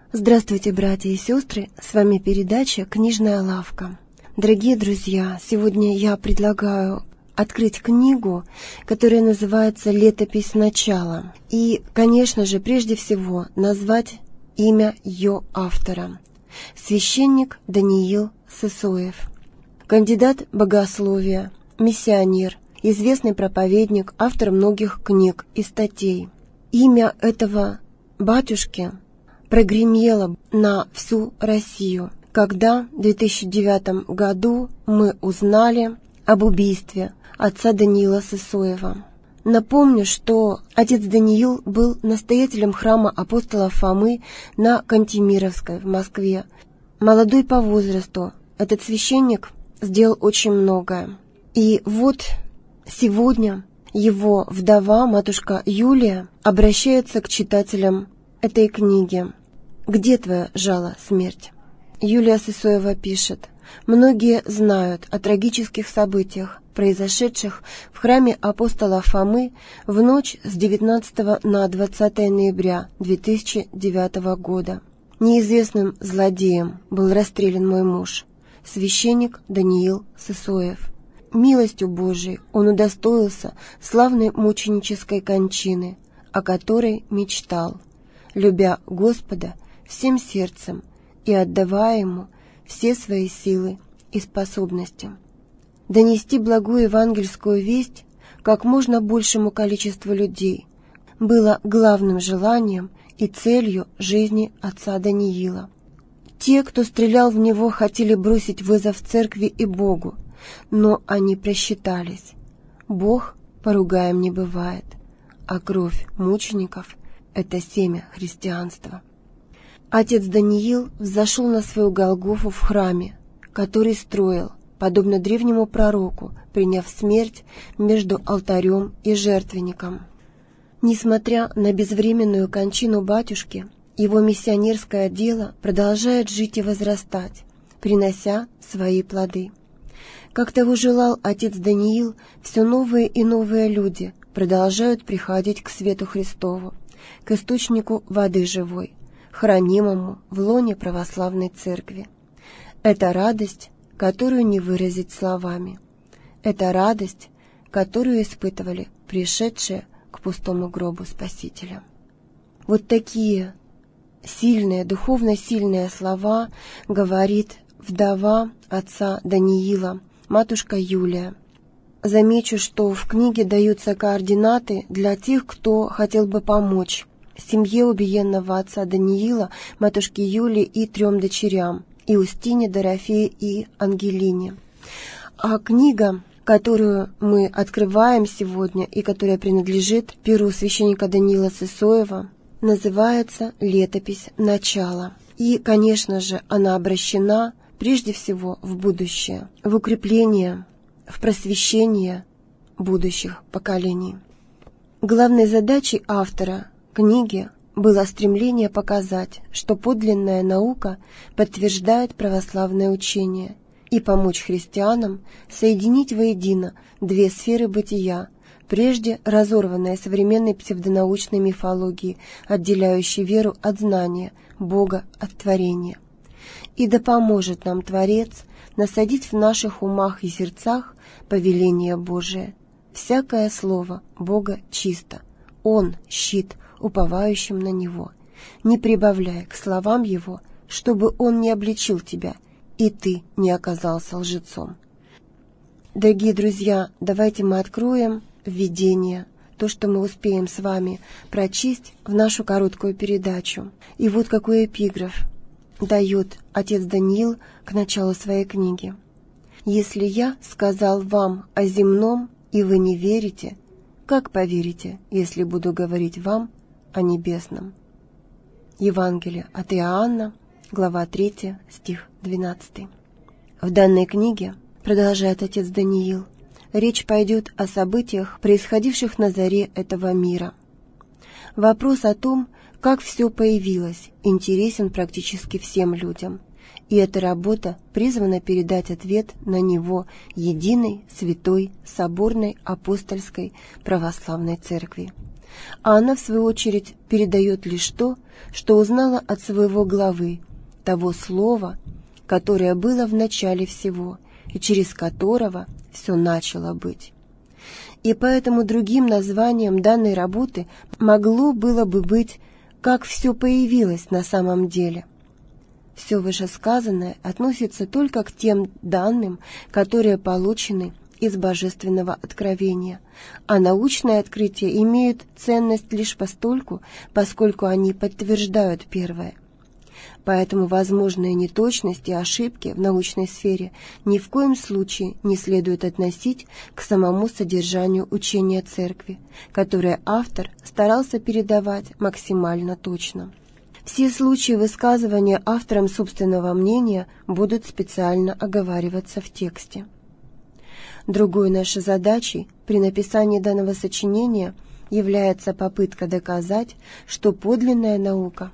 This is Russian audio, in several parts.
Здравствуйте, братья и сестры, с вами передача «Книжная лавка». Дорогие друзья, сегодня я предлагаю открыть книгу, которая называется «Летопись начала». И, конечно же, прежде всего назвать имя ее автора. Священник Даниил Сысоев. Кандидат богословия, миссионер, известный проповедник, автор многих книг и статей. Имя этого батюшки прогремело на всю Россию, когда в 2009 году мы узнали об убийстве отца Даниила Сысоева. Напомню, что отец Даниил был настоятелем храма апостола Фомы на Кантемировской в Москве. Молодой по возрасту, этот священник сделал очень многое. И вот сегодня его вдова, матушка Юлия, обращается к читателям этой книги. «Где твоя жало, смерть?» Юлия Сысоева пишет: «Многие знают о трагических событиях, произошедших в храме апостола Фомы в ночь с 19 на 20 ноября 2009 года. Неизвестным злодеем был расстрелян мой муж, священник Даниил Сысоев. Милостью Божией он удостоился славной мученической кончины, о которой мечтал, любя Господа всем сердцем и отдавая Ему все свои силы и способности. Донести благую евангельскую весть как можно большему количеству людей было главным желанием и целью жизни отца Даниила. Те, кто стрелял в него, хотели бросить вызов церкви и Богу, но они просчитались. Бог поругаем не бывает, а кровь мучеников — это семя христианства». Отец Даниил взошел на свою Голгофу в храме, который строил, подобно древнему пророку, приняв смерть между алтарем и жертвенником. Несмотря на безвременную кончину батюшки, его миссионерское дело продолжает жить и возрастать, принося свои плоды. Как того желал отец Даниил, все новые и новые люди продолжают приходить к свету Христову, к источнику воды живой, хранимому в лоне православной церкви. Это радость, которую не выразить словами. Это радость, которую испытывали пришедшие к пустому гробу Спасителя. Вот такие сильные, духовно сильные слова говорит вдова отца Даниила, матушка Юлия. Замечу, что в книге даются координаты для тех, кто хотел бы помочь семье убиенного отца Даниила, матушке Юлии и 3 дочерям – Иустине, Дорофее и Ангелине. А книга, которую мы открываем сегодня и которая принадлежит перу священника Даниила Сысоева, называется «Летопись начала». И, конечно же, она обращена прежде всего в будущее, в укрепление, в просвещение будущих поколений. Главной задачей автора книги было стремление показать, что подлинная наука подтверждает православное учение, и помочь христианам соединить воедино две сферы бытия, прежде разорванные современной псевдонаучной мифологией, отделяющей веру от знания, Бога от творения. И да поможет нам Творец насадить в наших умах и сердцах повеление Божие. Всякое слово Бога чисто, Он — щит уповающим на Него. Не прибавляй к словам Его, чтобы Он не обличил тебя, и ты не оказался лжецом. Дорогие друзья, давайте мы откроем введение, то, что мы успеем с вами прочесть в нашу короткую передачу. И вот какой эпиграф дает отец Даниил к началу своей книги. «Если я сказал вам о земном, и вы не верите, как поверите, если буду говорить вам о небесном?» Евангелие от Иоанна, глава 3, стих 12. В данной книге, продолжает отец Даниил, речь пойдет о событиях, происходивших на заре этого мира. Вопрос о том, как все появилось, интересен практически всем людям, и эта работа призвана передать ответ на него единой, святой, соборной, апостольской православной церкви. а она, в свою очередь, передает лишь то, что узнала от своего главы, того слова, которое было в начале всего, и через которого все начало быть. И поэтому другим названием данной работы могло было бы быть «Как все появилось на самом деле». Все вышесказанное относится только к тем данным, которые получены из божественного откровения, а научные открытия имеют ценность лишь постольку, поскольку они подтверждают первое. Поэтому возможные неточности и ошибки в научной сфере ни в коем случае не следует относить к самому содержанию учения Церкви, которое автор старался передавать максимально точно. Все случаи высказывания автором собственного мнения будут специально оговариваться в тексте. Другой нашей задачей при написании данного сочинения является попытка доказать, что подлинная наука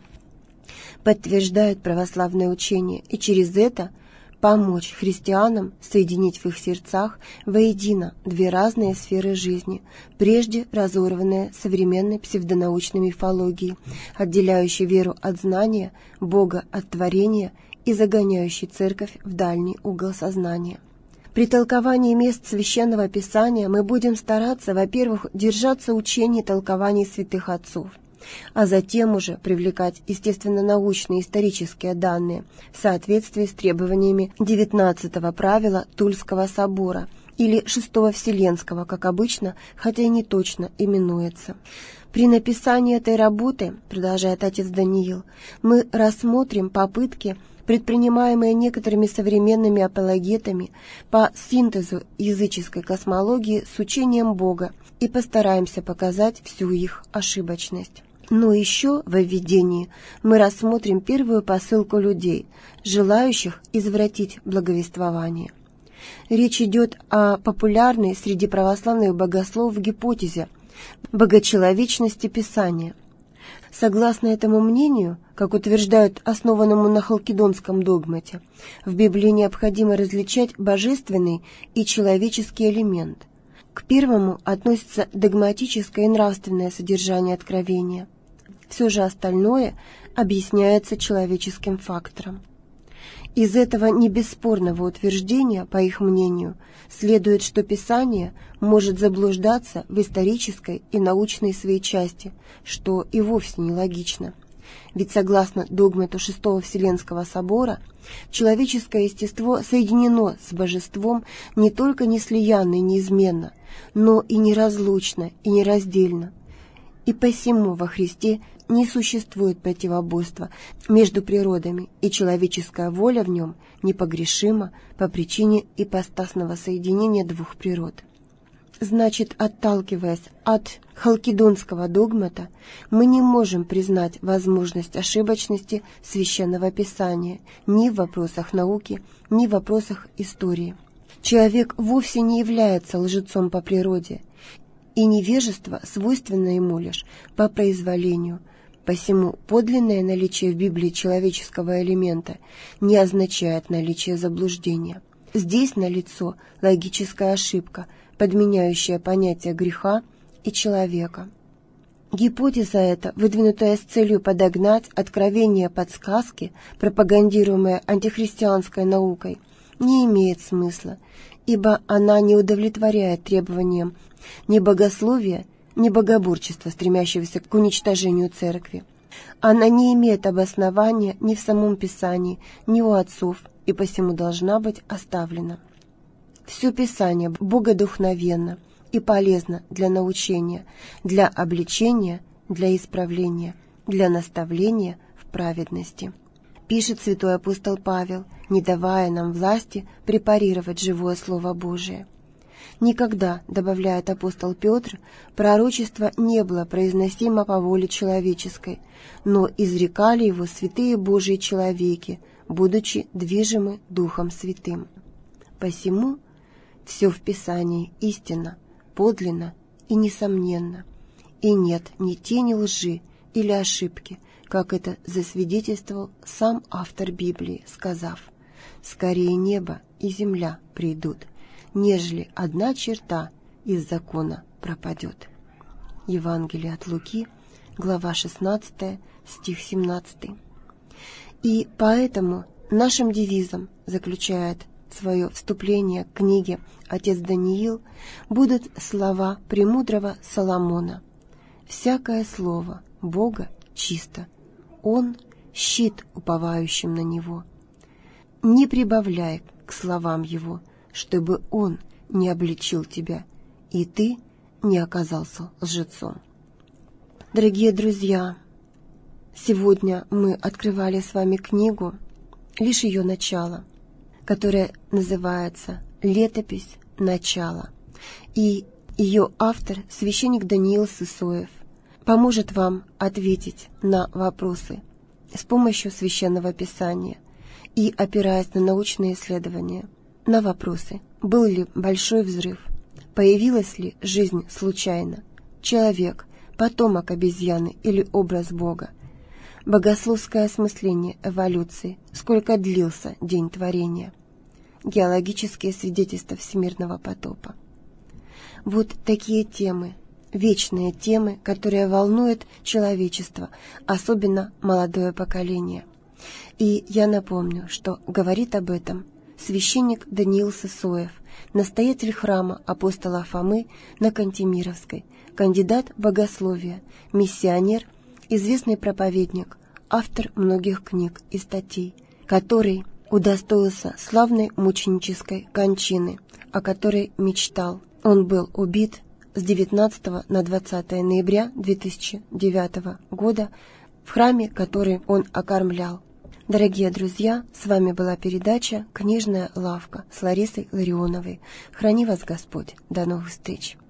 подтверждает православное учение и через это помочь христианам соединить в их сердцах воедино две разные сферы жизни, прежде разорванные современной псевдонаучной мифологией, отделяющей веру от знания, Бога от творения и загоняющей Церковь в дальний угол сознания. При толковании мест Священного Писания мы будем стараться, во-первых, держаться учений толкований святых отцов, а затем уже привлекать естественно-научные исторические данные в соответствии с требованиями 19-го правила Тульского собора или 6-го Вселенского, как обычно, хотя и не точно именуется. При написании этой работы, продолжает отец Даниил, мы рассмотрим попытки, предпринимаемые некоторыми современными апологетами по синтезу языческой космологии с учением Бога и постараемся показать всю их ошибочность. Но еще во введении мы рассмотрим первую посылку людей, желающих извратить благовествование. Речь идет о популярной среди православных богословов гипотезе богочеловечности Писания. Согласно этому мнению, как утверждают основанному на халкидонском догмате, в Библии необходимо различать божественный и человеческий элемент. К первому относится догматическое и нравственное содержание откровения. Все же остальное объясняется человеческим фактором. Из этого небесспорного утверждения, по их мнению, следует, что Писание может заблуждаться в исторической и научной своей части, что и вовсе нелогично. Ведь согласно догмату 6-го Вселенского собора, человеческое естество соединено с божеством не только неслиянно и неизменно, но и неразлучно и нераздельно. И посему во Христе не существует противоборства между природами, и человеческая воля в нем непогрешима по причине ипостасного соединения двух природ. Значит, отталкиваясь от халкидонского догмата, мы не можем признать возможность ошибочности Священного Писания ни в вопросах науки, ни в вопросах истории. Человек вовсе не является лжецом по природе, и невежество свойственно ему лишь по произволению. Посему подлинное наличие в Библии человеческого элемента не означает наличие заблуждения. Здесь налицо логическая ошибка, подменяющая понятие греха и человека. Гипотеза эта, выдвинутая с целью подогнать откровения подсказки, пропагандируемые антихристианской наукой, не имеет смысла, ибо она не удовлетворяет требованиям ни богословия, ни богоборчества, стремящегося к уничтожению Церкви. Она не имеет обоснования ни в самом Писании, ни у отцов, и посему должна быть оставлена. Все Писание богодухновенно и полезно для научения, для обличения, для исправления, для наставления в праведности. Пишет святой апостол Павел, не давая нам власти препарировать живое Слово Божие. Никогда, добавляет апостол Петр, пророчество не было произносимо по воле человеческой, но изрекали его святые Божьи человеки, будучи движимы Духом Святым. Посему все в Писании истинно, подлинно и несомненно, и нет ни тени лжи или ошибки, как это засвидетельствовал сам автор Библии, сказав: «Скорее небо и земля придут, нежели одна черта из закона пропадет». Евангелие от Луки, глава 16, стих 17. И поэтому нашим девизом, заключает свое вступление к книге отец Даниил, будут слова премудрого Соломона: «Всякое слово Бога чисто, Он — щит уповающим на Него. Не прибавляй к словам Его, чтобы Он не обличил тебя, и ты не оказался лжецом». Дорогие друзья, сегодня мы открывали с вами книгу, лишь ее начало, которая называется «Летопись начала». И ее автор, священник Даниил Сысоев, поможет вам ответить на вопросы с помощью Священного Писания и опираясь на научные исследования. На вопросы: был ли большой взрыв, появилась ли жизнь случайно, человек, потомок обезьяны или образ Бога, богословское осмысление эволюции, сколько длился день творения, геологические свидетельства всемирного потопа. Вот такие темы, вечные темы, которые волнуют человечество, особенно молодое поколение. И я напомню, что говорит об этом священник Даниил Сысоев, настоятель храма апостола Фомы на Кантемировской, кандидат богословия, миссионер, известный проповедник, автор многих книг и статей, который удостоился славной мученической кончины, о которой мечтал. Он был убит с 19 на 20 ноября 2009 года в храме, который он окормлял. Дорогие друзья, с вами была передача «Книжная лавка» с Ларисой Ларионовой. Храни вас Господь. До новых встреч!